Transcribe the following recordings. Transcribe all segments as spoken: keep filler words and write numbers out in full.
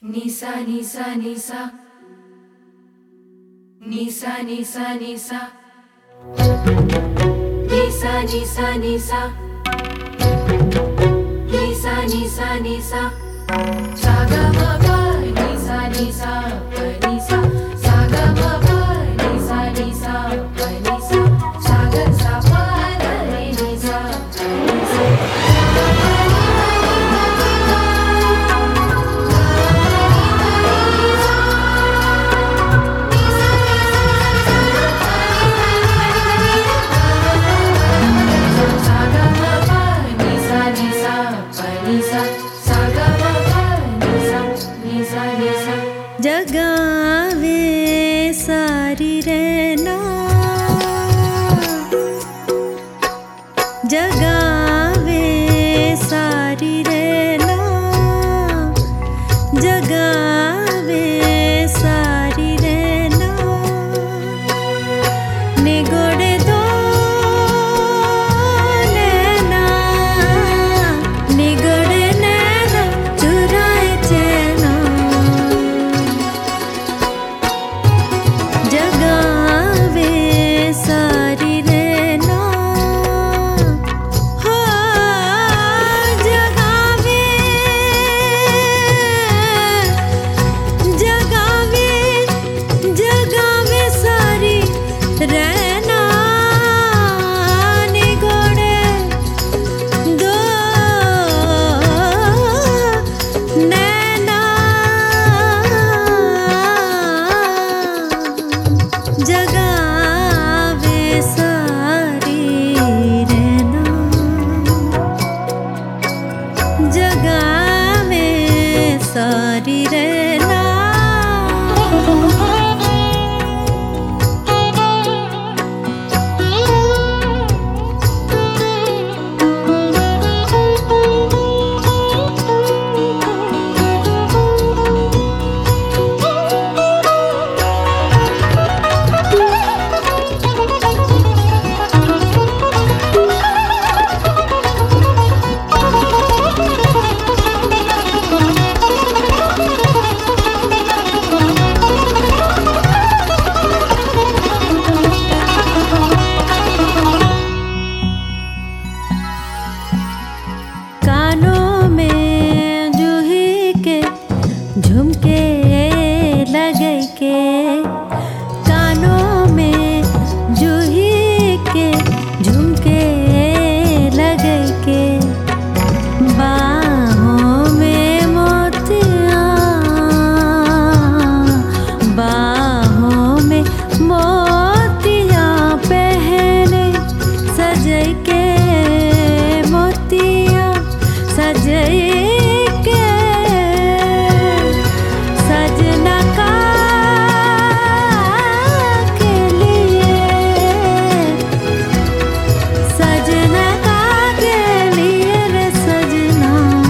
Nisa nisa nisa Nisa nisa nisa Nisa nisa nisa Nisa nisa nisa Saga ma pa nisa nisa pa nisa Saga ma pa nisa nisa pa nisa Saga sa pa da re nisa pa nisa जगावे सारी रहना जगावे सारी रहना जगावे सारी रहना निगोड़े दो नैना निगोड़े नैना चुराए चैना जगावे सारी रहना हो जगावे जगावे जगावे सारी रहना निगोड़े दो नैना जगावे सारी रहना जगावे सारी रहना कानों में जूही के झुमके लगे के कानों में जूही के झुमके लगे के बाहों में मोतियां बाहों में मोतियां पहने सजे के मोतियां सजे के सजना का के लिए सजना का के लिए रे सजना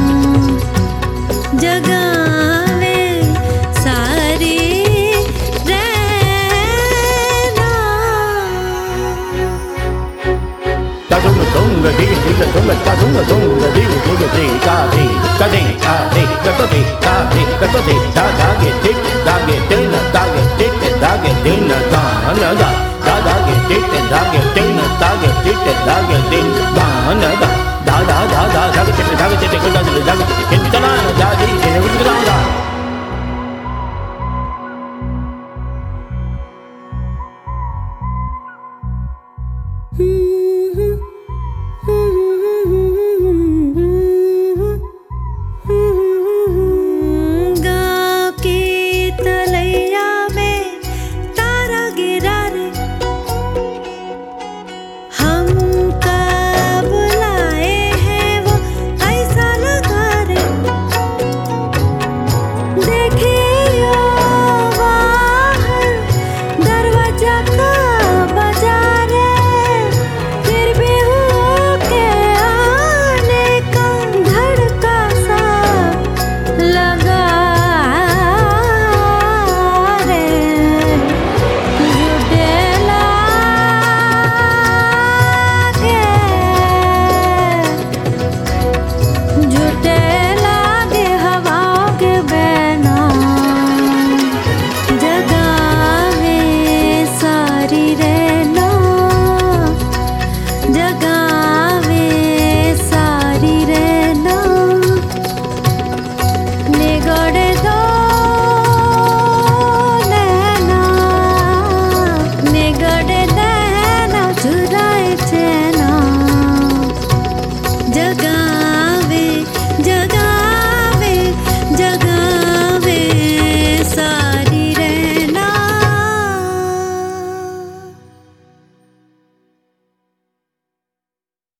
जगावे सारी रहना ta dung là dung là đi đi là dung là ta dung là dung là đi đi là đi ta đi ta đi ta đi ta có đi ta đi ta có đi ta đã nghe thích ta nghe tiếng là ta nghe thích ta nghe tiếng là ta nữa da ta đã nghe thích ta nghe tiếng là ta nghe thích ta nghe tiếng ta nữa da da da da da da da cái chuyện da cái chuyện cái da da cái chuyện